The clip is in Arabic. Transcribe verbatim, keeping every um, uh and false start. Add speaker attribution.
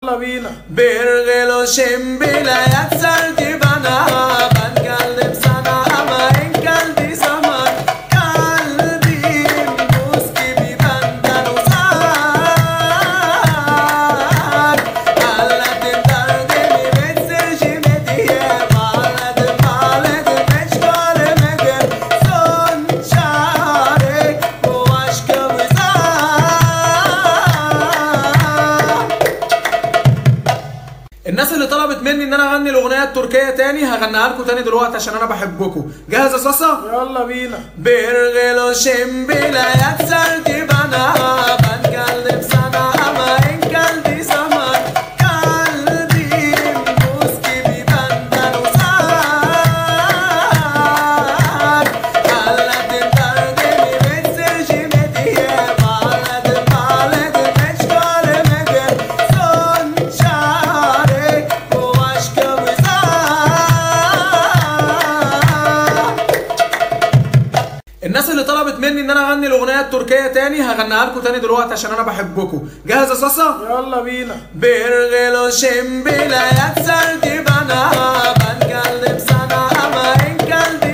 Speaker 1: يلا بينا.
Speaker 2: Bergelo şembile yatsaldı bana. Ben geldim sana ama en geldi zaman. Kalbim buz gibi benden uzak. Anlattım derdimi mesajımı diye. Bağladım bağladım hiç göremedim. Son çare bu aşkımıza. الناس اللي طلبت مني ان انا اغني الاغنيه التركيه تاني هغنيها لكم تاني دلوقتي عشان انا بحبكم. جاهز يا صاصا؟
Speaker 1: يلا بينا.
Speaker 2: Bergelo şembile yatsaldı bana. Ben geldim sana ama en geldi zaman. Kalbim buz gibi benden uzak. Anlattım derdimi mesajımı diye. Bağladım bağladım hiç göremedim. Son çare bu aşkımıza. الناس اللي طلبت مني ان انا اغني الاغنيه التركيه تاني هغنيها لكم تاني دلوقتي عشان انا بحبكم. جاهز يا صاصا؟
Speaker 1: يلا بينا.
Speaker 2: Bergelo şembile yatsaldı bana. Ben geldim sana ama en geldi